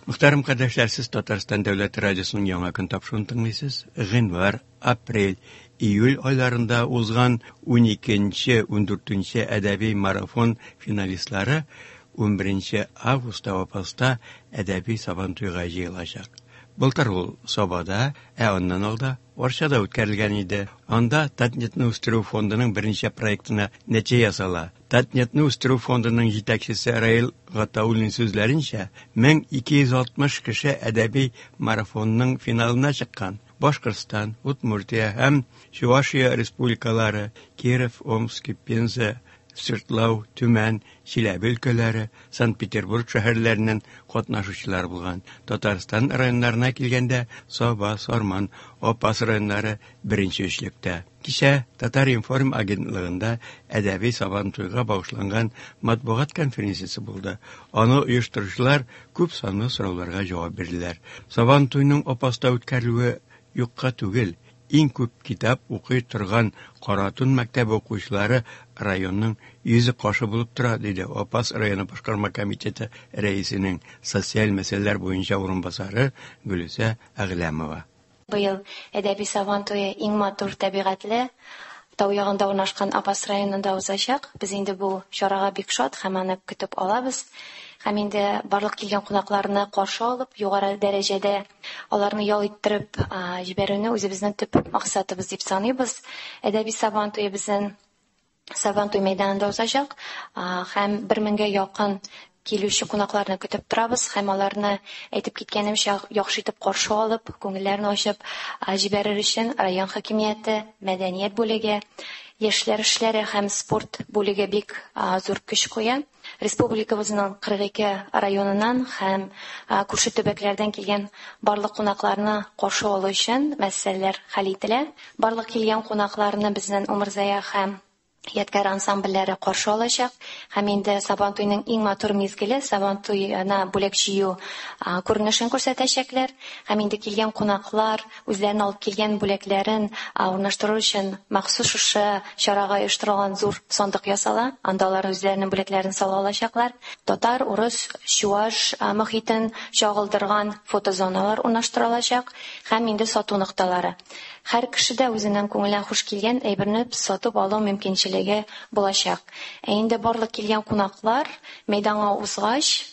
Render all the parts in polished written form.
Muhtarım kardeşler, siz Tatarstan Devlet Radyosu'nun яңа көн тапшыруын тыңлыйсыз. Гыйнвар, апрель, июль айларында узган 12-14 әдәби марафон финалистлары 11 августта Апаста әдәби сабантуйга җыелачак. Былтыр ул Собада, оннан алда Орчада үткәрелгән иде. Анда Татнетны үстерү фондының беренче проектына нәтиҗә ясала. Татнетны үстерү фондының җитәкчесе Раил Гатауллин сүзләренчә, 1260 кеше әдәби марафонның финалына чыккан. Башкортстан, Удмуртия һәм Чувашия республикалары, Киров, Омск, Пенза, Свердлов, Түмән, Чиләбе өлкәләре, Санкт-Петербург шәһәрләреннән катнашучылар булган. Татарстан районнарына килгәндә Саба, Сарман, Апас районнары беренче өчлектә. Кичә Татар-Информ агентлыгында әдәби сабантуйга багышланган матбугат конференциясе булды. Аны оештыручылар күп санлы сорауларга җавап бирделәр. Сабантуйның Апаста үткәрелүе юкка түгел. Иң күп китап укый торган Каратун мәктәбе укучылары районның йөзе кашы булып тора, диде Апас районы башкарма комитеты рәисенең социаль мәсьәләләр буенча урынбасары Гөлүсә Әгъләмова. Быел әдәби сабантуе иң матур табигатьле тау ягында урнашкан Апас районында узачак. Без инде бу чарага бик шат һәм аны көтеп алабыз. Һәм инде барлык килгән кунакларны каршы алып, югары дәрәҗәдә аларны ял иттереп җибәрүне үзебезнең төп максатыбыз дип саныйбыз. Әдәби сабантуе безнең Сабантуй мәйданында узачак һәм 1000-гә якын килүче кунакларны көтеп торабыз һәм аларны әйтеп киткәнемчә яхшы итеп каршы алып, күңелләрен ачып җибәрер өчен район хакимияте, мәдәният бүлеге, яшьләр эшләре һәм спорт бүлеге бик зур көч куя. Республикабызның 42 районыннан һәм күрше төбәкләрдән килгән барлык кунакларны каршы алу өчен мәсьәләләр хәл ителә. Барлык килгән кунакларны безнең Умырзая һәм Ядкар ансамбльләре каршы алачак. Һәм инде Сабантуйның иң матур мизгеле Сабантуйна бүләк җыю күренешен күрсәтәчәкләр. Һәм инде килгән кунаклар үзләренә алып килгән бүләкләрен урнаштыру өчен махсус шушы чарага оештырылган зур сандык ясала. Анда алар үзләренең бүләкләрен сала алачаклар. Татар, урыс, чуаш мохитен чагылдырган фотозоналар урнаштырылачак. Һәм инде сату нокталары. Һәр кеше дә үзенең күңеленә хуш килгән әйберне сатып алу мөмкинчелеге булачак. Инде барлык килгән кунаклар мәйданга узгач,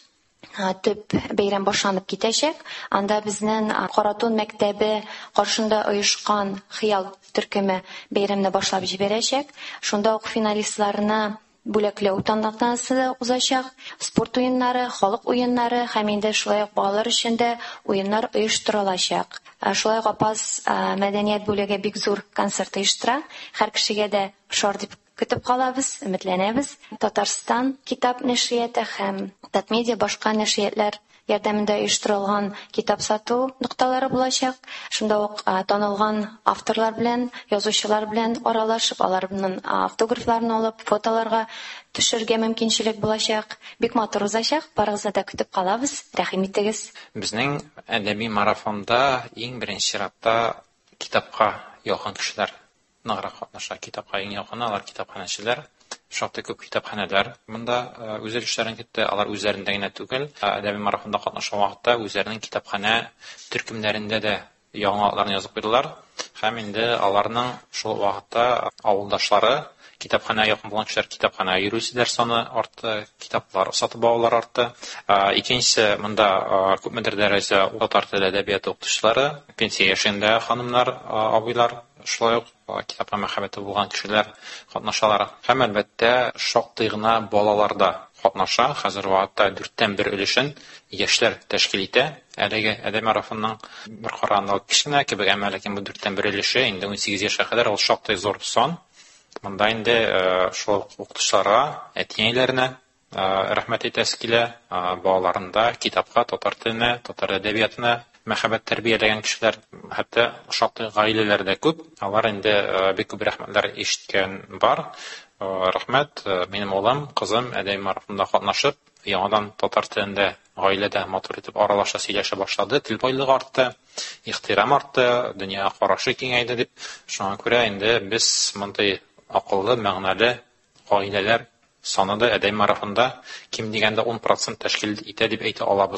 төп бәйрәм башланып китәчәк. Анда безнең Каратун мәктәбе каршында оешкан Хыял төркеме бәйрәмне башлап җибәрәчәк. Шунда ук финалистларына бүләкләү тантанасы узачак. Спорт уеннары, халык уеннары һәм инде шулай ук балалар өчен дә уеннар оештырылачак. Шулай ук Апас мәдәният бүлеге бик зур концерт оештыра. Һәр кешегә дә шар дип көтеп калабыз, өметләнәбез. Татарстан китап нәшрияты һәм Татмедиа башка нәшриятләр ярдәмендә оештырылган китап сату нокталары булачак. Шунда ук танылган авторлар белән, язучылар белән аралашып, аларның автографларын алып, фотоларга төшергә мөмкинчелек булачак. Бик матур узачак. Барыгызны да көтеп калабыз. Рәхим итегез. Безнең әдәби марафонда иң беренче чиратта китапка якын кешеләр ныграк катнаша. Китапка иң якын алар китапханәчеләр. Шактый күп китапханәләр монда үз эшләрен китте. Алар үзләрендә генә түгел, әдәби марафонда катнашкан вакытта үзләренең китапханә төркемнәрендә дә яңалыкларны язып куйдылар. Һәм инде аларның шул вакытта авылдашлары китапханә якын булган кешеләр китапханә йөрүчеләр саны артты, китаплар сатып алулар артты. Икенчесе, монда күпмедер дәрәҗә татар теле әдәбияты укытучылары, пенсия яшендә ханымнар, абыйлар, шулай ук китапка мәхәббәте булган кешеләр катнашалар. Һәм әлбәттә шактый гына балалар да катнаша. Хәзер вакытта 4/1 өлешен яшьләр тәшкил итә. Әлеге әдәби марафонның бер караганда кечкенә кебек, әмма ләкин бу 4/1 өлеше инде 18 яшькә кадәр ул шактый зур сан. Монда инде шул укытучыларга, әтиәйләренә рәхмәт әйтәсе килә. Балаларында китапка, татар теленә, татар әдәбиятына мәхәббәт тәрбияләгән кешеләр, хәтта шактый гаиләләрдә күп. Алар инде бик күп рәхмәтләр ишеткән бар. Рәхмәт, минем улым, кызым әдәби марафонда катнашып, яңадан татар телендә гаиләдә матур итеп аралаша, сөйләшә башлады. Тел байлыгы артты, ихтирам артты, дөнья карашы киңәйде дип. Шуңа күрә инде без мондай акыллы, мәгънәле гаиләләр саны да әдәби марафонда ким дигәндә 10% тәшкил итә дип әйтә алабыз.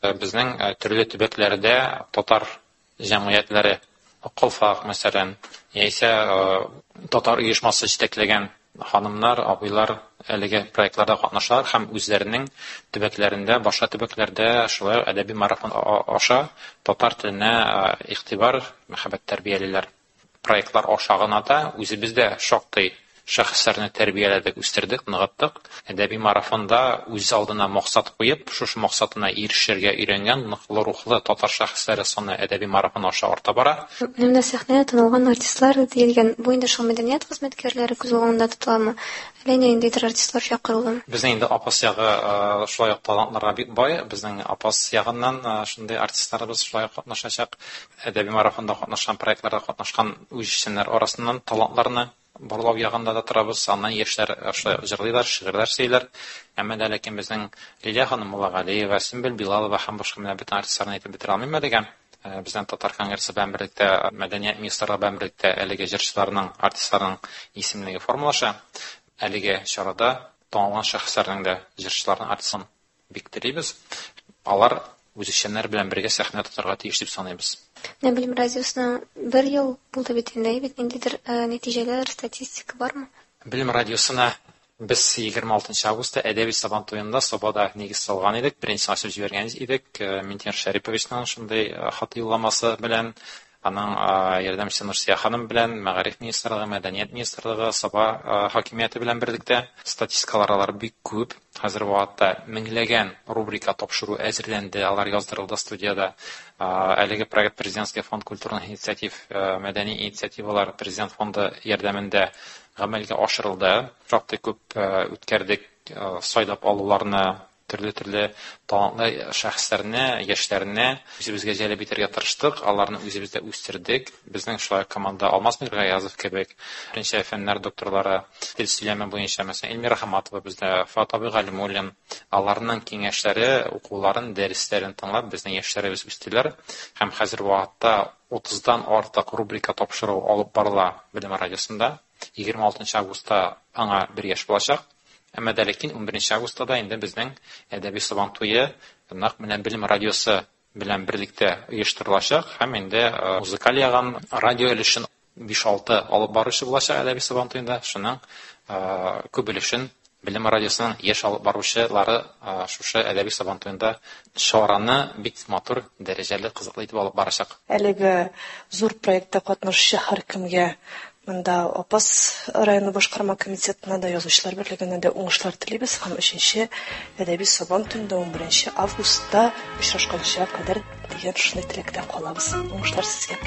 Безнең төрле төбәкләрдә татар җәмгыятьләре, Калфак мәсәлән, яисә татар оешмасы җитәкләгән ханымнар, абыйлар әлеге проектларда катнашалар һәм үзләренең төбәкләрендә, башка төбәкләрдә шулай әдәби марафон аша татар теленә игътибар, мәхәббәт тәрбиялиләр. Проектлар аша гына да үзебез дә шактый шәхесләрне тәрбияләдек, үстердек, ныгыттык. Әдәби марафонда үз алдына максат куеп, шушы максатына ирешергә өйрәнгән ныклы рухлы татар шәхесләре саны әдәби марафон аша арта бара. Менә сәхнәдә танылган артистлар диелгән, бу инде шул мәдәният хезмәткәрләре күз алдында тотыламы? Әллә ниндидер артистлар чакырылган? Безнең инде Апас ягы шулай ук талантларга бик бай. Безнең Апас ягыннан шундый артистларыбыз шулай ук катнашачак. Әдәби марафонда катнашкан, проектларда катнашкан үзешчәннәр арасыннан талантларны барлау ягында да торабыз. Аннан яшьләр җырлыйлар, шигырьләр сөйләр. Әмма дә ләкин безнең Лилия ханым Муллагалиева, Сөмбел Билалова һәм башка менә бөтен артистларны әйтеп бетерә алмыйм дигән. Безнең Татар конгрессы белән берлектә, Мәдәният министрлыгы белән берлектә әлеге җырчыларның, артистларның исемлеге формалаша. Әлеге чарада танылган шәхесләрнең дә җырчыларның артистын бик телибез. Алар үзешчәннәр белән бергә сәхнә тотарга тиеш дип саныйбыз. Білім радиосына 1 ел булды бит инде, бит ниндидер нәтиҗәләр, статистика бармы? Білім радиосына без 26 августта әдәби сабан туенда Собада нигез салган идек, беренче ачып җибәргән идек. Минтимер Шәриповичның шундый хат юлламасы белән, аның ярдәмчесе Нурсия ханым белән, Мәгариф министрлыгы, Мәдәният министрлыгы, Саба хакимияте белән берлектә статистикалар алар бик күп. Хәзер вакытта меңләгән рубрика тапшыру әзерләнде, алар яздырылды студияда. Әлеге проект Президентский фонд культурных инициатив, мәдәни инициативалар Президент фонды ярдәмендә гамәлгә ашырылды. Шактый күп үткәрдек, сайлап алуларны, төрле талантлы шәхесләрне, яшьләрне үзебезгә җәлеп итәргә тырыштык. Аларны үзебездә үстердек. Безнең шулай команда Алмаз Миргаязов кебек, беренче фәннәр докторлары, тел сөйләме буенча мәсәлән Эльмира Хаматова бездә, Фатаби Галимуллин, аларның киңәшләре, укуларын, дәресләрен тыңлап безнең яшьләребез үстеләр. Һәм хәзер вакытта 30дан артык рубрика тапшыру алып барыла Білім радиосында. 26 августта аңа 1 яшь булачак. Әмма дә ләкин 11 августта инде безнең әдәби сабан туе нәкъ менә Білім радиосы белән берлектә оештырылачак һәм инде музыкаль ягын, радио өлешен 5-6 алып баручы булачак әдәби сабан туенда. Шуның күп өлешен Білім радиосының яшь алып баручылары шушы әдәби сабан туенда шараны бик матур, дәрәҗәле, кызыклы итеп алып барачак. Әлеге зур проектта катнашучы һәркемгә монда Апас районы башкарма комитетына да, язучылар берлегенә дә уңышлар телибез һәм 3нче әдәби сабан төндә 11 августта очрашканча кадәр дигән шундый теләктә калабыз. Уңышлар сезгә.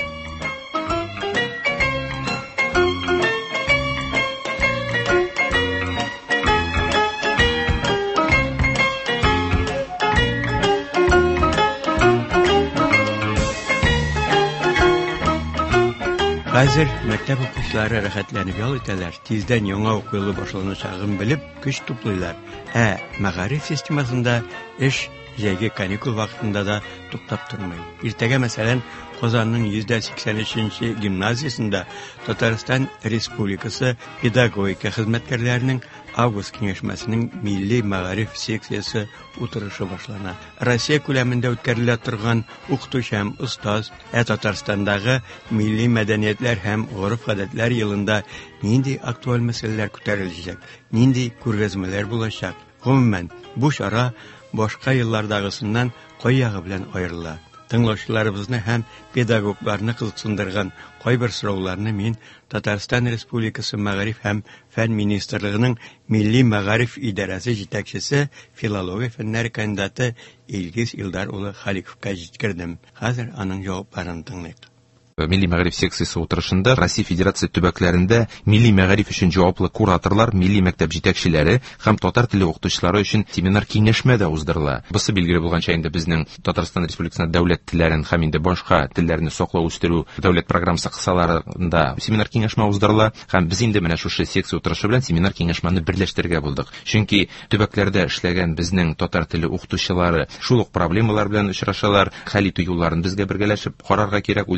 Хәзер мәктәп укучылары рәхәтләнеп ял итәләр, тиздән яңа уку елы башланачагын белеп көч туплыйлар. Мәгариф системасында эш җәйге каникул вакытында да туктап тормый. Иртәгә мәсәлән Казанның 183-нче гимназиясендә Татарстан Республикасы педагогика хезмәткәрләренең август киңәшмәсенең милли мәгариф секциясе утырышы башлана. Россия күләмендә үткәрелә торган укытучы һәм остаз Татарстандагы милли мәдәниятләр һәм гореф-гадәтләр елында нинди актуаль мәсьәләләр күтәреләчәк, нинди күргәзмәләр булачак. Гомумән, бу чара башка еллардагысыннан кайягы белән аерыла. Тыңлаучыларыбызны һәм педагогларны кызыксындырган кайбер сорауларны мин Татарстан Республикасы Мәгариф һәм фән министрлыгының милли мәгариф идарәсе җитәкчесе, филология фәннәре кандидаты Илгиз Илдар улы Халиковка җиткердем. Хәзер аның җавапларын тыңлыйк. Милли мәгариф секциясе утырышында Россия Федерация төбәкләрендә милли мәгариф өчен җаваплы кураторлар, милли мәктәп җитәкчеләре һәм татар теле укытучылары өчен семинар киңәшмә дә уздырыла. Бусы билгеле булганча инде безнең Татарстан Республикасында дәүләт телләрен һәм инде башка телләрне саклау үстерү дәүләт программасы кысаларында семинар киңәшмә уздырыла һәм без инде менә шушы секция утырышы белән семинар киңәшмәне берләштерергә булдык. Чөнки төбәкләрдә эшләгән безнең татар теле укытучылары шул ук проблемалар белән очрашалар, хәл итү юлларын безгә бергәләшеп карарга кирәк, уйларга кирәк.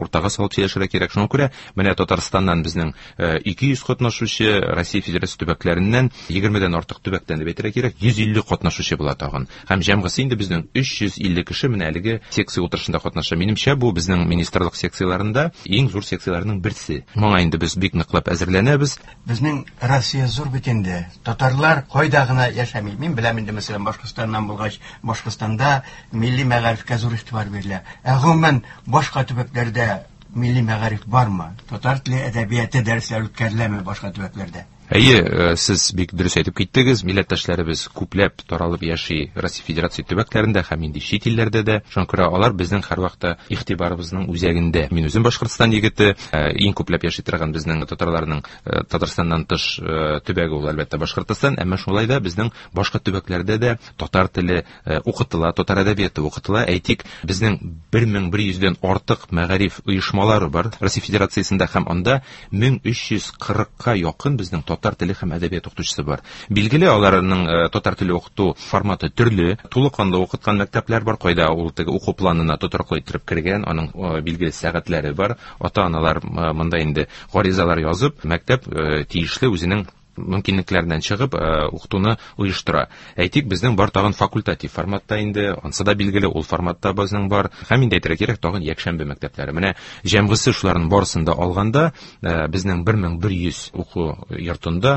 уртага салып сөйләшергә кирәк. Шуңа күрә менә Татарстаннан безнең 200 катнашучы, Россия Федерация төбәкләреннән 20дән артык төбәктән дип әйтергә кирәк, 150 катнашучы була тагын. Һәм җәмгыйсе инде безнең 350 кеше менә әлеге секция утырышында катнаша. Минемчә, бу безнең министрлык секцияларында иң зур секцияларның берсе. Моңа инде без бик ныклап әзерләнәбез. Безнең Россия зур бит инде. Татарлар кайда гына яшәми. Мин беләм инде, мәсәлән, Башкортстаннан булгач, Башкортстанда милли мәгарифкә зур игътибар бирелә. Гомумән башка төбәкләрдә милли мәгариф бармы? Татар теле әдәбияты дәресләре үткәреләме башка төбәкләрдә? Әйе, сез бик дөрес әйтеп киттегез. Милләттәшләребез күпләп таралып яши Россия Федерация төбәкләрендә һәм инде чит илләрдә дә. Шуңа күрә алар безнең һәрвакытта игътибарыбызның үзәгендә. Мин үзем Башкортстан егете, иң күпләп яши торган безнең татарларның Татарстаннан тыш төбәге ул әлбәттә Башкортстан, әмма шулай да безнең башка төбәкләрдә дә татар теле укытыла, татар әдәбияты укытыла. Әйтик, безнең 1100дән артык мәгариф оешмалары бар Россия Федерациясендә һәм анда 1340-ка якын безнең татар теле һәм әдәбият укытучысы бар. Билгеле, аларның татар теле укыту форматы төрле. Тулыканлы укыткан мәктәпләр бар, кайда ул теге уку планына тотарлык итеп кергән, аның билгеле сәгатьләре бар. Ата-аналар монда инде гаризалар язып, мәктәп тиешле үзенең мөмкинлекләреннән чыгып укытуны оештыра. Әйтик, безнең бар тагын факультатив форматта инде, ансы да билгеле ул форматта безнең бар. Һәм инде әйтергә кирәк, тагын якшәмбе мәктәпләре. Менә җәмгысе шуларның барысын да алганда, безнең 1100 уку йортында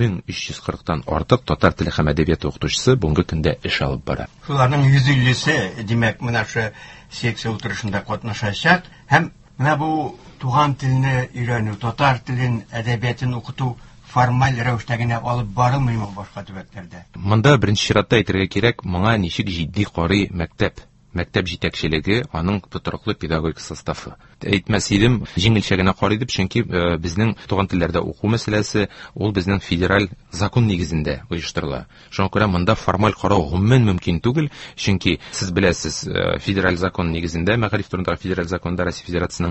1340-тан артык татар теле һәм әдәбияты укытучысы бүгенге көндә эш алып бара. Шуларның 150-се, димәк, менә шу секция утырышында катнашачак һәм менә бу туган телне өйрәнү, татар телен, әдәбиятын укыту формаль рәвештә генә алып барылмыймы башка төбәкләрдә? Монда беренче чиратта әйтергә кирәк, моңа ничек җитди карый мәктәп җитәкчелеге, аның тотырлык педагогик составы. Әйтмәс идем, җиңелчә генә карый дип, чөнки безнең туган телләрдә уку мәсьәләсе ул безнең федераль закон нигезендә оештырыла. Шуңа күрә монда формаль карау гомумән мөмкин түгел, чөнки сез беләсез, федераль закон нигезендә, мәгариф турындагы федераль законда, Россия Федерациясының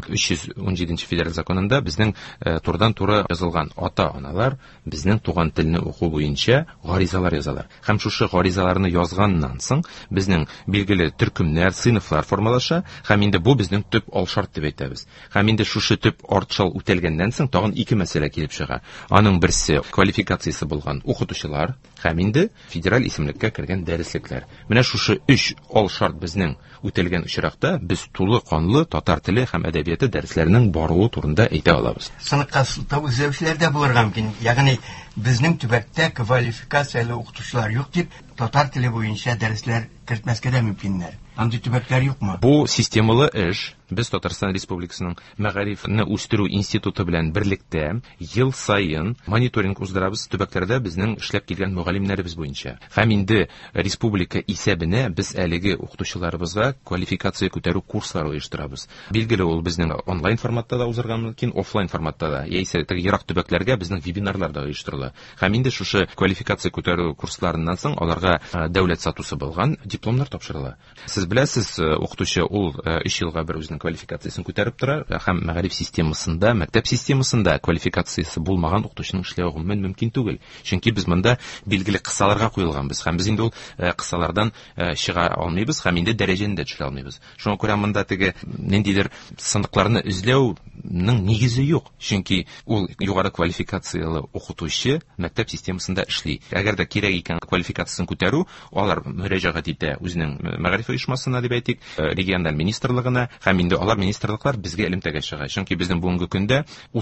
317 федераль законында безнең турыдан-туры язылган ата-аналар безнең туган телне уку буенча гаризалар язалар. Һәм шушы гаризаларны язганнан соң безнең билгеле төркемнәр, сыйныфлар формалаша, һәм инде бу безнең төп алшарт дип әйтәбез. Һәм инде шушы төп арт-шал үтәлгәннән соң тагын ике мәсьәлә килеп чыга. Аның берсе квалификациясе булган укытучылар һәм инде федераль исемлеккә кергән дәреслекләр. Менә шушы 3 алшарт безнең үтәлгән очракта без тулы канлы татар теле һәм әдәбияты дәресләренең баруы турында әйтә алабыз. Сыныкка үзләүчеләр дә булырга мөмкин. Ягъни безнең төбәктә квалификацияле укытучылар юк дип, татар теле буенча дәресләр кертмәскә дә мөмкиннәр. Андый төбәкләр юкмы? Бу системалы эш. Без Татарстан Республикасының мәгарифне үстерү институты белән берлектә ел сайын мониторинг уздырабыз төбәкләрдә безнең эшләп килгән мөгаллимнәребез буенча. Һәм инде республика исәбенә без әлеге укытучыларыбызга квалификация күтәрү курслары оештырабыз. Билгеле, ул безнең онлайн форматта да узарга мөмкин, офлайн форматта да. Яисә ерак төбәкләргә безнең вебинарлар да оештырыла. Һәм инде шушы квалификация күтәрү курсларыннан соң аларга дәүләт сатусы булган дипломнар тапшырыла. Сез беләсез, укытучы ул 3 елга бер үзенең квалификациясын күтәреп тора, һәм мәгариф системасында, мәктәп системасында квалификациясе булмаган укытучының эшләве гомумән мөмкин түгел. Чөнки без монда билгеле кысаларга куелганбыз, һәм без инде ул кысалардан чыга алмыйбыз, һәм инде дәрәҗәне дә төшерә алмыйбыз. Шуңа күрә монда теге ниндидер сыныкларны эзләүнең нигезе юк, чөнки ул югары квалификациялы укытучы мәктәп системасында эшли. Әгәр дә кирәк икән квалификациясын күтәрү, алар мөрәҗәгать итә үзенең мәгариф оешмасына дип әйтик, региональ министрлыгына, һәм инде алар министрлыклар безгә элемтәгә чыга. Чөнки безнең бүгенге көндә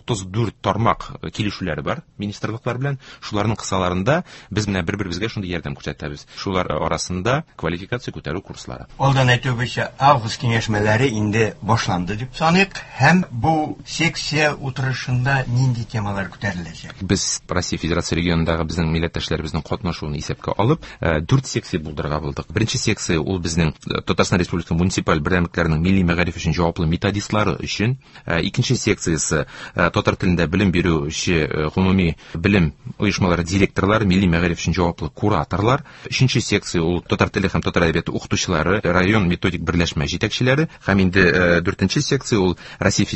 34 тармак килешүләре бар министрлыклар белән. Шуларның кысаларында без менә бер-беребезгә шундый ярдәм күрсәтәбез. Шулар арасында квалификация күтәрү курслары. Алдан әйтүебезчә, август киңәшмәләре инде башланды дип саныйк, һәм бу секция утырышында нинди темалар күтәреләчәк? Без Россия Федерация регионындагы безнең милләттәшләребезнең катнашуын исәпкә алып, 4 секция булдырырга булдык. Беренче секция ул безнең Татарстан Республикасының муниципаль берәмлекләренең милли мәгариф өчен җаваплы методистлары өчен. Икенче секциясе татар телендә белем бирүче гомуми белем оешмалары директорлары, милли мәгариф өчен җаваплы кураторлар. Өченче секция ул татар теле һәм татар әдәбияты укытучылары, район методик берләшмә җитәкчеләре. Һәм инде 4нче секция ул Россия Федерация төбәкләре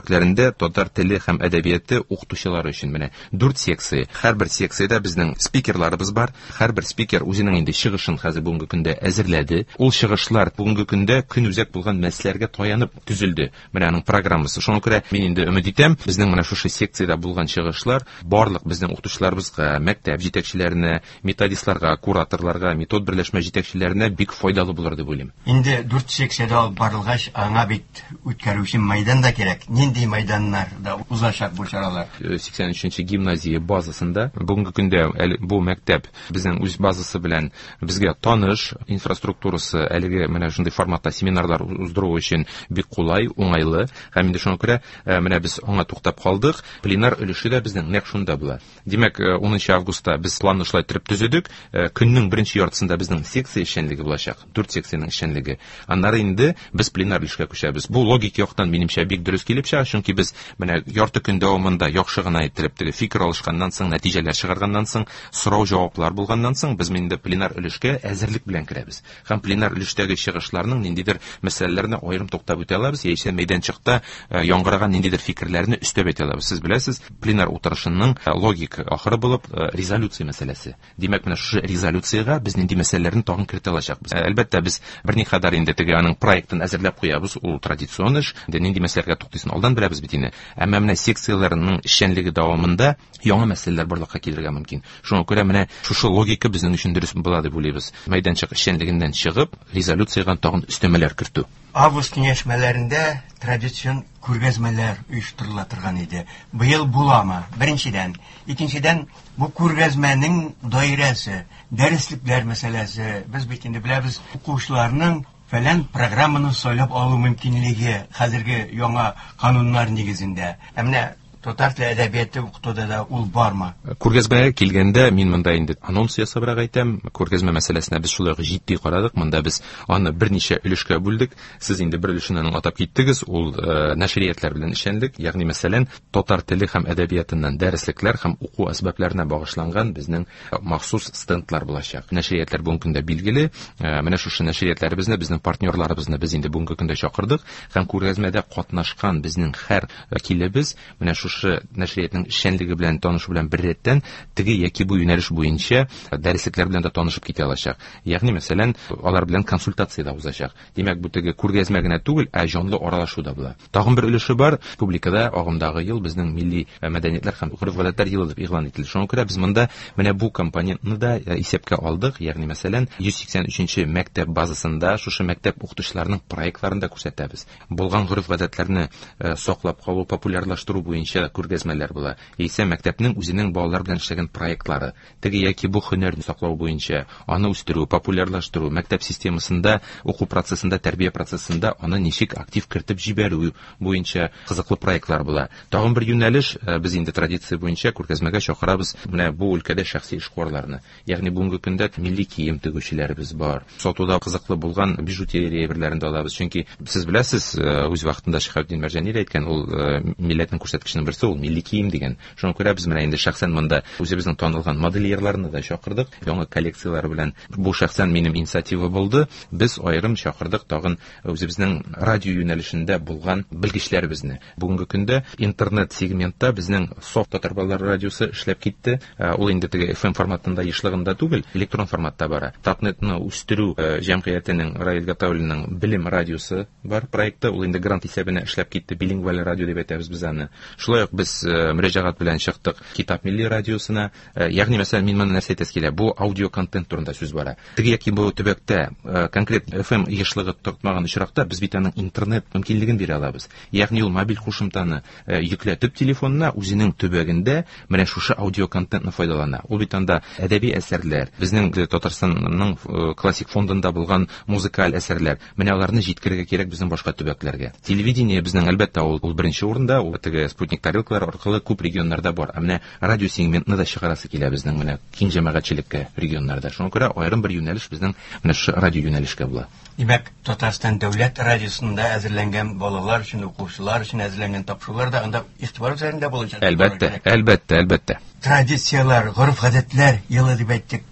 төбәкләрендә татар теле һәм әдәбияты укытучылары өчен менә 4 секция. Һәрбер секциядә безнең спикерларыбыз бар. Һәрбер спикер үзенең инде чыгышын хәзер бүгенге көндә әзерләде. Ул чыгышлар бүгенге көндә көнүзәк булган мәсьәләләргә таянып төзелде. Менә аның программасы. Шуңа күрә мин инде өмет итәм, безнең менә шушы секциядә булган чыгышлар барлык безнең укытучыларыбызга, мәктәп җитәкчеләренә, методистларга, кураторларга, метод берләшмә җитәкчеләренә бик файдалы булыр дип уйлыйм. Инде 4 секциядә алып барылгач, аңа бит үткәрүче майдан да кирәк. Нинди майданнарда узачак бу чаралар? 83-нче гимназия базасында бүгенге көндә бу мәктәп безнең үз базасы белән безгә таныш, инфраструктурасы әлеге менә шундый форматта семинарлар уздыру өчен бик кулай, уңайлы. Һәм инде шуңа күрә менә без аңа туктап калдык. Пленар өлеше дә безнең нәкъ шунда була. Димәк, 10 августта без планны шулай итеп төзедек. Көннең беренче яртысында безнең секция эшчәнлеге булачак. 4 секциянең эшчәнлеге. Аннары инде без пленар өлешкә күчәбез. Бу логик яктан минемчә бик дөрес килеп чыга, чөнки без менә ярты көн дәвамында яхшы гына итеп фикер алышканнан соң, нәтиҗәләр чыгарганнан соң, сорау-җаваплар булганнан соң, без инде пленар өлешкә әзерлек белән керәбез. Һәм пленар өлештәге чыгышларның ниндидер мәсьәләләрне аерым туктап үтә алабыз, яисә мәйданчыкта яңгыраган ниндидер фикерләрне өстәп әйтә алабыз. Сез беләсез, пленар утырышының логик ахыры булып резолюция мәсьәләсе. Димәк, менә шушы резолюцияга без нинди мәсьәләләрне тагын кертә алачакбыз. Әлбәттә, без берникадәр инде теге аның проектын әзерләп куябыз, ул традицион эш, нинди мәсьәләләргә туктыйсын алдан беләбез бит инде. Әмма менә секцияләрнең эшчәнлеге дәвамында яңа мәсьәләләр барлыкка килергә мөмкин. Шуңа күрә менә шушы логика безнең өчен дөрес була дип уйлыйбыз. Мәйданчык эшчәнлегеннән чыгып, резолюцияга тагын өстәмәләр кертү. Август киңәшмәләрендә традицион күргәзмәләр оештырыла торган иде. Быел буламы? Беренчедән, икенчедән, бу күргәзмәнең даирәсе, дәреслекләр мәсьәләсе, без бит инде беләбез, укучыларның фәлән программаны сайлап алу мөмкинлеге хәзерге яңа кануннар нигезендә. Менә татар теле әдәбияты укытуда да ул бармы? Күргәзмәгә килгәндә мин монда инде анонс ясабрак әйтәм. Күргәзмә мәсьәләсенә без шулай җитди карадык. Монда без аны берничә өлешкә бүлдек. Сез инде бер өлешен атап киттегез. Ул нәшриятлар белән эшләндек. Ягъни мәсәлән, татар теле һәм әдәбиятыннан дәреслекләр һәм уку әсбапларына багышланган безнең махсус стендлар булачак. Нәшриятлар бүгенге көндә билгеле. Менә шушы нәшриятларыбызны, безнең партнерларыбызны без инде бүгенге көндә чакырдык һәм күргәзмәдә катнашкан безнең һәр килебез менә нәшриятның эшчәнлеге белән танышу белән бер рәттән теге яки бу юнәлеш буенча дәреслекләр белән дә танышып китә алачак. Ягъни мәсәлән, алар белән консультация да узачак. Димәк, бу теге күргәзмә генә түгел, ә җанлы аралашу да була. Тагын бер өлеше бар. Публикада агымдагы ел безнең милли мәдәниятләр һәм гореф-гадәтләр елы дип игълан ителде. Шуңа күрә без монда менә бу компонентны да исәпкә алдык. Ягъни мәсәлән, 183-нче мәктәп базасында шушы мәктәп укытучыларының проектларын да күрсәтәбез. Булган гореф-гадәтләрне саклап калу, популярлаштыру буенча күргәзмәләр була. Яисә мәктәпнең үзенең балалар белән эшләгән проектлары, теге яки бу һөнәрне саклау буенча, аны үстерү, популярлаштыру, мәктәп системасында, уку процессында, тәрбия процессында аны ничек актив кертеп җибәрү буенча кызыклы проектлар була. Тагын бер юнәлеш, без инде традиция буенча күргәзмәгә чакырабыз менә бу өлкәдә шәхси эшкуарларны. Ягъни бүгенге көндә милли кием тегүчеләребез бар. Сатуда кызыклы булган бижутерия әйберләрен дә алабыз. Чөнки сез беләсез, үз вакытында Шиһабдин Мәрҗани әйткән, ул милләтнең күрсәткеченең берсе ул милли кием дигән. Шуңа күрә без менә инде шәхсән монда үзебезнең танылган модельерларны да чакырдык. Яңа коллекцияләр белән бу шәхсән минем инициатива булды. Без аерым чакырдык тагын үзебезнең радио юнәлешендә булган белгечләребезне. Бүгенге көндә интернет сегментта безнең софт татар балалар радиосы эшләп китте. Ул инде теге FM форматында ешлыгында түгел, электрон форматта бара. Татнетны үстерү җәмгыятенең Раил Гатауллинның билем радиосы бар проекты. Ул инде грант исәбенә эшләп китте. Билингваль радио дип әйтәбез без аны. Шулай ук без мөрәҗәгать белән чыктык Китап милли радиосына. Ягъни мәсәлән, мин моны нәрсә әйтәс килә. Бу аудио контент турында сүз бара. Теге яки бу төбәктә конкрет FM ешлыгы тотмаган очракта без бит аның интернет мөмкинлеген бирә алабыз. Ягъни ул мобиль кушымтаны йөкләтеп телефонына үзенең төбәгендә менә шушы аудио контентны файдалана. Ул бит анда әдәби әсәрләр, безнең Татарстанның классик фондында булган музыкаль әсәрләр, менә аларны җиткерергә кирәк безнең башка төбәкләргә. Телевидение безнең әлбәттә ул беренче урында, ул теге спутник тарелкалар аркылы күп регионнарда бар. Менә радио сегментны да чыгарасы килә безнең менә киң җәмәгатьчелеккә регионнарда. Шуңа күрә аерым бер юнәлеш безнең менә шу радио юнәлешкә була. Димәк, Татарстан дәүләт радиосында әзерләнгән балалар өчен, укучылар өчен әзерләнгән тапшырулар да анда игътибар үзәрендә булачак. Әлбәттә. Традициялар, гореф-гадәтләр елы дип әйттек.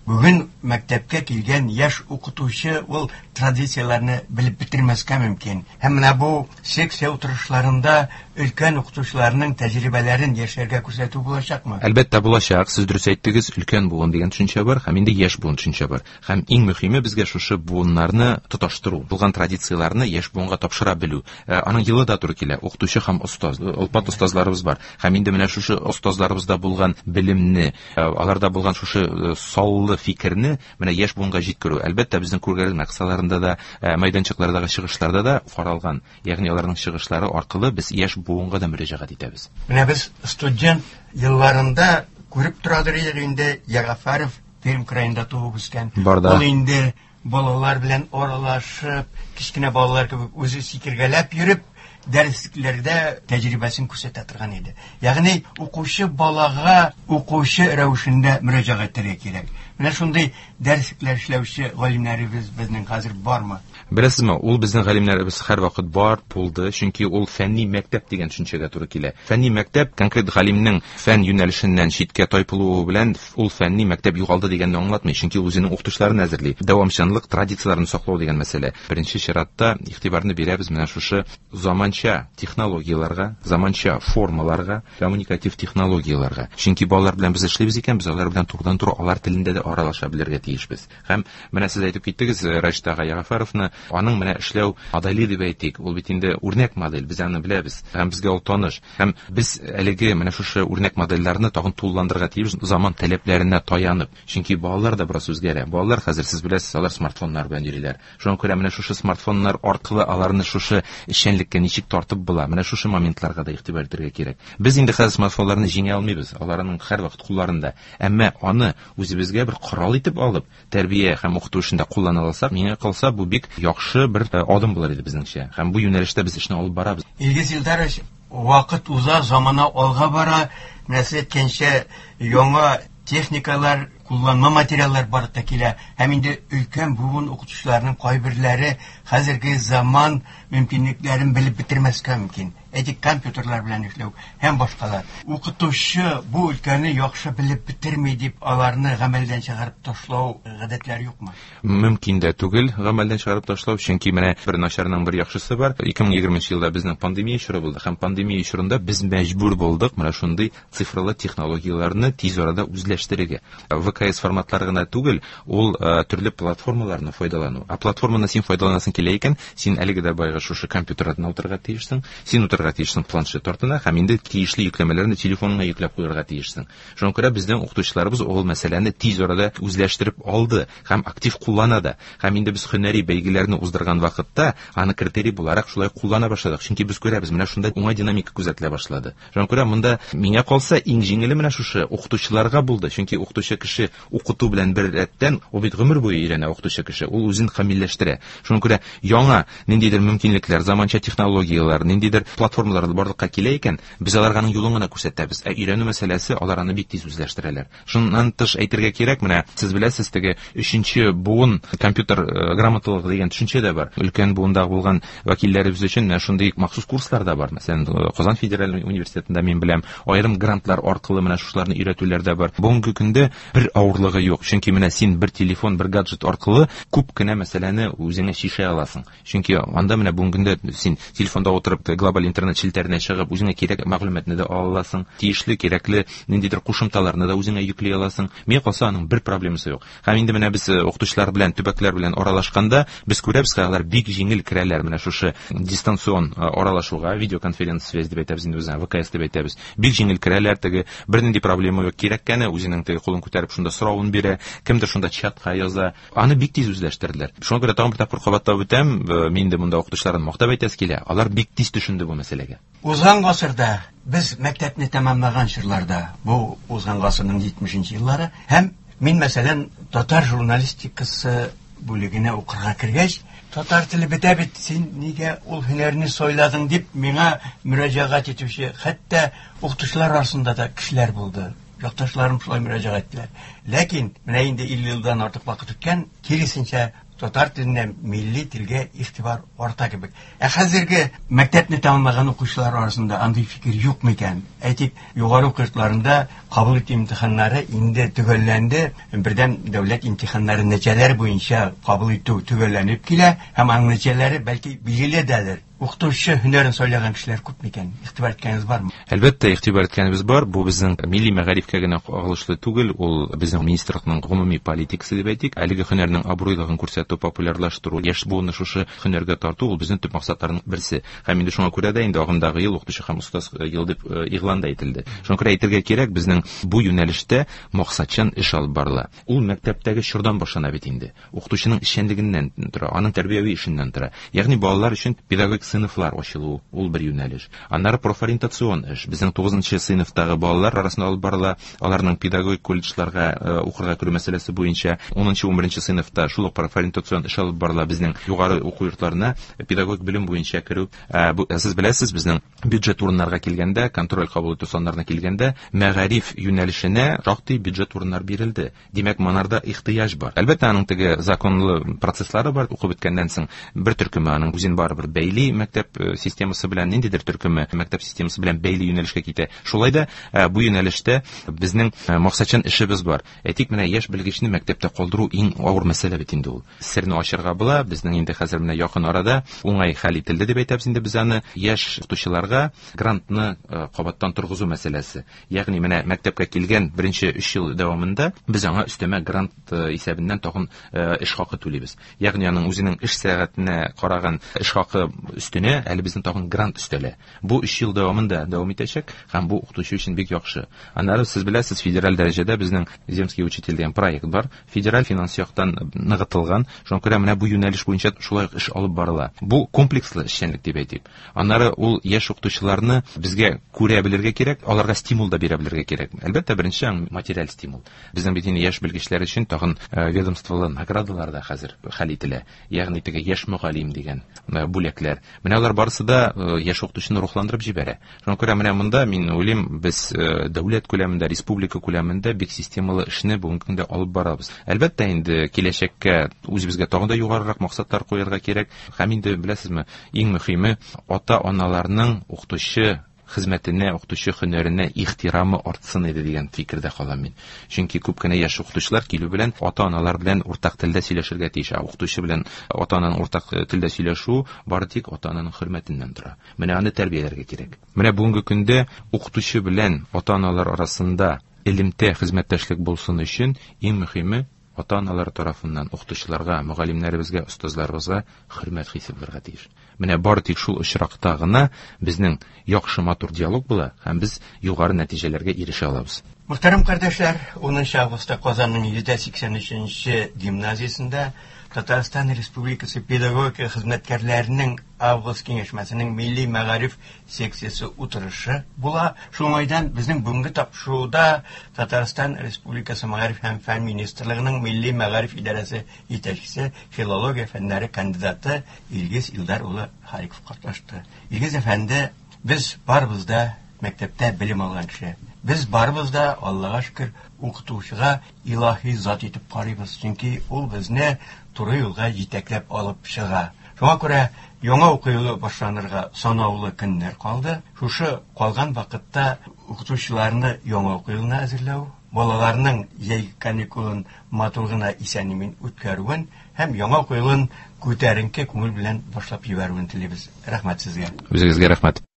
Бүген мәктәпкә килгән яшь укытучы ул традицияләрне белеп бетермәскә мөмкин. Һәм менә бу секция утырышларында өлкән укытучыларның тәҗрибәләрен яшьләргә күрсәтү булачакмы? Әлбәттә булачак. Сез дөрес әйттегез, өлкән буын дигән төшенчә бар, һәм инде яшь буын төшенчә бар. Һәм иң мөһиме безгә шушы буыннарны тоташтыру, булган традицияләрне яшь буынга тапшыра белү. Аның елы да туры килә. Укытучы һәм остаз, алпат остазларыбыз бар. Һәм инде менә шушы остазларыбызда булган белемне, аларда булган шушы саллы фикерне менә яшь буынга җиткерү. Әлбәттә безнең күргәлек нәкъсаларында да, мәйданчыклардагы чыгышларда да каралган. Ягъни аларның чыгышлары аркылы без яшь буынга да мөрәҗәгать итәбез. Менә без студент елларында күреп торадыр инде Ягафаров Пермь краенда туып үскән. Ул инде балалар белән аралашып, кичкенә балалар кебек үзе сикергәләп йөреп, дәресләрдә тәҗрибәсен күрсәтә торган иде. Ягъни укучы балага укучы рәвешендә мөрәҗәгать итәргә кирәк. Менә шундый дәресләр эшләүче галимнәребез безнең хәзер бармы? Беләсезме, ул безнең галимнәребез һәр вакыт бар булды, чөнки ул фәнни мәктәп дигән төшенчәгә туры килә. Фәнни мәктәп конкрет галимнең фән юнәлешеннән читкә тайпылуы белән ул фәнни мәктәп югалды дигәнне аңлатмый, чөнки үзенең укытучыларын әзерли. Дәвамчанлык, традицияләрне саклау дигән мәсьәлә. Беренче чиратта игътибарны бирәбез менә шушы заманча технологияларга, заманча формаларга, коммуникатив технологияларга. Чөнки балалар белән без эшлибез икән, без алар белән турыдан-туры алар телендә дә аралаша белергә тиешбез. Һәм менә сез әйтеп киттегез Рашид ага Ягафаровны, аның менә эшләү модели дип әйтик. Ул бит инде үрнәк модель, без аны беләбез. Һәм безгә ул таныш. Һәм без әлеге менә шушы үрнәк модельләрне тагын тулыландырырга тиеш, заман таләпләренә таянып. Чөнки балалар да бераз үзгәрә. Балалар хәзер сез беләсез, алар смартфоннар белән йөриләр. Шуңа күрә менә шушы смартфоннар аркылы аларны шушы эшчәнлеккә ничек тартып була, менә шушы моментларга да игътибар итәргә кирәк. Без инде хәзер смартфоннарны җиңә алмыйбыз. Аларның һәр вакыт кулларында. Әмма аны үзебезгә бер корал итеп алып, тәрбия һәм укыту эшендә куллана алсак, миңа калса бу бик яхшы бер адым булыр иде безнеңчә. Һәм бу юнәлештә без эшне алып барабыз. Илгиз Илдарович, вакыт уза, замана алга бара. Менә сез әйткәнчә, яңа техникалар, кулланма материаллар барып та килә. Һәм инде өлкән буын укытучыларның кайберләре хәзерге заман мөмкинлекләрен белеп бетермәскә мөмкин. Әйтик, компьютерлар белән эшләү һәм башкалар. Укытучы бу өлкәне яхшы белеп бетерми дип, аларны гамәлдән чыгарып ташлау гадәтләре юкмы? Мөмкин дә түгел гамәлдән чыгарып ташлау, чөнки менә бер начарның бер яхшысы бар. 2020 елда безнең пандемия чоры булды. Һәм пандемия чорында без мәҗбүр булдык менә шундый цифрлы технологияларны тиз арада үзләштерергә. ВКС форматлары гына түгел, ул төрле платформаларны файдалану. Платформаны син файдаланасың килә икән, син әлеге дә байгы шушы компьютерда утырырга тиешсең, син утырырга тиешсең планшет артына, һәм инде тиешле йөкләмәләрне телефоныңа йөкләп куярга тиешсең. Шуңа күрә безнең укытучыларыбыз ул мәсьәләне тиз арада үзләштереп алды һәм актив куллана да. Һәм инде без һөнәри бәйгеләрне уздырган вакытта аны критерий буларак шулай куллана башладык. Чөнки без күрәбез, менә шунда уңай динамика күзәтелә башлады. Шуңа күрә монда миңа калса иң җиңеле менә шушы укытучыларга булды. Чөнки укытучы кеше укыту белән бер рәттән ул бит гомер буе өйрәнә укытучы кеше. Ул үзен камилләштерә. Шуңа күрә яңа ниндидер мөмкинлекләр, заманча технологиялар, ниндидер платформалар барлыкка килә икән, без аларга аның юлын гына күрсәтәбез. Өйрәнү мәсьәләсе алар аны бик тиз үзләштерәләр. Шуннан тыш әйтергә кирәк, менә сез беләсез, теге 3нче буын компьютер грамоталыгы дигән төшенчә дә бар. Өлкән буында булган вәкилләребез өчен менә шундый махсус курслар да бар. Мәсәлән, Казан федераль университетында мин беләм, аерым грантлар аркылы менә шуларны өйрәтүләр дә бар. Бүгенге көндә бер авырлыгы юк. Чөнки менә син бер телефон, бер гаджет аркылы күп кенә мәсьәләне үзеңә шишә аласың. Чөнки анда менә бүгенгә син телефонда утырып глобаль интернет челтәренә чыгып үзеңә кирәк мәгълүматны да ала аласың. Тиешле, кирәкле ниндидер кушымталарны да үзеңә йөкләй аласың. Миңа калса аның бер проблемасы юк. Һәм инде менә без укытучылар белән, төбәкләр белән аралашканда, без күрәбез, алар бик җиңел керәләр менә шушы дистанцион аралашуга, видеоконференц-связь дип әйтәбез инде безнең ВКС дип әйтәбез. Бик җиңел керәләр, теге бернинди проблема юк. Кирәккәне үзенең теге кулын күтәреп шунда соравын бирә, кемдер шунда чатка яза. Аны бик тиз үзләштерделәр. Шуңа күрә тагын бер тапкыр кабатлап үтәм, мин дә монда укытучыларны мактап әйтәс килә. Алар бик тиз төшенде бу мәсьәләгә. Узган гасырда без мәктәпне тәмамлаган чорларда, бу узган гасырның 70нче еллары, һәм мин мәсәлән татар журналистикасы бүлегенә укырга кергәч, татар теле бетә бит, син нигә ул һөнәрне сайладың дип миңа мөрәҗәгать итүче, хәтта укытучылар арасында да кешеләр булды. Якташларым шулай мөрәҗәгать иттеләр. Ләкин менә инде 50 елдан артык вакыт үткән, киресенчә татар теленә, милли телгә игътибар арта кебек. Хәзерге мәктәпне тәмамлаган укучылар арасында андый фикер юк микән? Әйтик, югары уку йортларында кабул итү имтиханнары инде төгәлләнде. Бердән дәүләт имтиханнары нәтиҗәләре буенча кабул итү төгәлләнеп килә, һәм аның нәтиҗәләре бәлки билгеледәдер. Укытучы һөнәрен сайлаган кешеләр күп микән? Игътибар иткәнегез бармы? Әлбәттә, игътибар иткәнебез бар. Бу безнең милли мәгарифкә генә агылышлы түгел, ул безнең министрлыкның гомуми политикасы дип әйтик. Әлеге һөнәрнең абруйлыгын күрсәтү, популярлаштыру, яшь буынны шушы һөнәргә тарту ул безнең төп максатларның берсе. Һәм инде шуңа күрә дә инде агымдагы ел укытучы һәм устаз ел дип игъланда ителде. Шуңа күрә әйтергә кирәк, безнең бу юнәлештә максатчан эш алып барыла. Ул мәктәптәге чордан башлана бит инде. Укытучының эшчәнлегеннән тора, аның тәрбияви эшеннән тора. Ягъни балалар өчен педагогик сыйныфлар ачылу, ул бер юнәлеш. Аннары профориентацион эш. Безнең 9нчы сыйныфтагы балалар арасында алып барыла, аларның педагогик колледжларга укырга керү мәсьәләсе буенча 10нчы 11нче сыйныфта шул ук профориентацион эш алып барыла безнең югары уку йортларына педагогик белем буенча керү. Бу сез беләсез, безнең бюджет урыннарга килгәндә, контроль кабул итү саннарына килгәндә, мәгариф юнәлешенә шактый бюджет урыннар бирелде. Димәк, монарда ихтыяҗ бар. Әлбәттә, аның теге законлы процесслары бар. Укып беткәннән соң бер төркеме аның үзен барыбер бәйли мәктәп системасы белән, ниндидер төркеме мәктәп системасы белән бәйли юнәлешкә китә. Шулай да бу юнәлештә безнең максатчан эшебез бар. Әйтик, менә яшь белгечне мәктәптә калдыру иң авыр мәсьәлә бит инде ул. Серне ачырга була, безнең инде хәзер менә якын арада уңай хәл ителде дип әйтәбез инде без аны. Яшь укытучыларга грантны кабаттан торгызу мәсьәләсе. Ягъни менә мәктәпкә килгән беренче 3 ел дәвамында без аңа өстәмә грант исәбеннән тагын эш хакы түлибез. Ягъни аның үзенең эш сәгатенә караган эш хакы өстенә әле безнең тагын грант өстәлә. Бу 3 ел дәвамында дәвам итәчәк һәм бу укытучы өчен бик яхшы. Аннары сез беләсез, федераль дәрәҗәдә безнең земский учитель дигән проект бар. Федераль финанс яктан ныгытылган. Шуңа күрә менә бу юнәлеш буенча шулай эш алып барыла. Бу комплекслы эшчәнлек дип әйтик. Аннары ул яшь укытучыларны безгә күрә белергә кирәк, аларга стимул да бирә белергә кирәк. Әлбәттә, беренче материаль стимул. Безнең бит инде яшь белгечләр өчен тагын ведомстволы наградалар да хәзер хәл ителә. Ягъни теге яшь мөгаллим дигән бүләкләр. Менә алар барысы да яшь укытучыны рухландырып җибәрә. Шуңа күрә менә монда мин уйлыйм, без дәүләт күләмендә, республика күләмендә бик системалы эшне бүгенге көндә алып барабыз. Әлбәттә, инде киләчәккә үзебезгә тагын да югарырак максатлар куярга кирәк. Һәм инде беләсезме, иң мөһиме ата-аналарның укытучы хезмәтенә, укытучы һөнәренә ихтирамы артсын иде дигән фикердә калам мин. Чөнки күп кенә яшь укытучылар килү белән ата-аналар белән уртак телдә сөйләшергә тиеш. Укытучы белән ата-ананың уртак телдә сөйләшү бары тик ата-ананың хөрмәтеннән тора. Менә аны тәрбияләргә кирәк. Менә бүгенге көндә укытучы белән ата-аналар арасында элемтә хезмәттәшлек булсын өчен иң мөһиме ата-аналар тарафыннан укытучыларга, мөгаллимнәребезгә, устазларыбызга хөрмәт хисе булырга тиеш. Менә бары тик шул очракта гына безнең яхшы матур диалог була һәм без югары нәтиҗәләргә ирешә алабыз. Мөхтәрәм кардәшләр, 10 августта Казанның 183-нче гимназиясендә Татарстан Республикасы педагогика хезмәткәрләренең август киңәшмәсенең милли мәгариф секциясе утырышы була. Шуңайдан безнең бүгенге тапшыруда Татарстан Республикасы мәгариф һәм фән министрлыгының милли мәгариф идарәсе итәкчесе, филология фәннәре кандидаты Илгиз Илдар улы Хариков катнашты. Илгиз әфәнде, без барыбыз да мәктәптә белем алган кеше. Без барыбыз да, Аллага шөкер, укытучыга илаһи зат итеп карыйбыз, чөнки ул безне туры юлга җитәкләп алып чыга. Шуңа күрә яңа уку елы башланырга санаулы көннәр калды. Шушы калган вакытта укытучыларны яңа уку елына әзерләү, балаларның яй каникулын матур гына исән-имин үткәрүен һәм яңа уку елын күтәренке күңел белән башлап җибәрүен телибез. Рәхмәт сезгә. Үзегезгә рәхмәт.